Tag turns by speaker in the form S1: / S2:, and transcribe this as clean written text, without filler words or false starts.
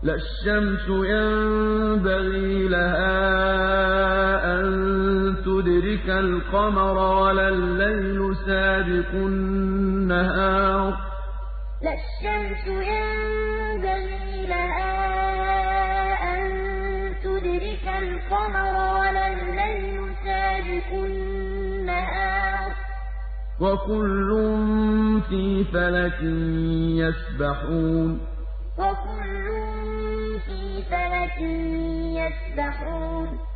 S1: لا الشمس ينبغي لها أن تدرك القمر ولا الليل سابق النهار
S2: لا الشمس ينبغي لها أن تدرك القمر ولا الليل سابق النهار
S1: وكل في فلك يسبحون
S2: وكل في فلك يسبحون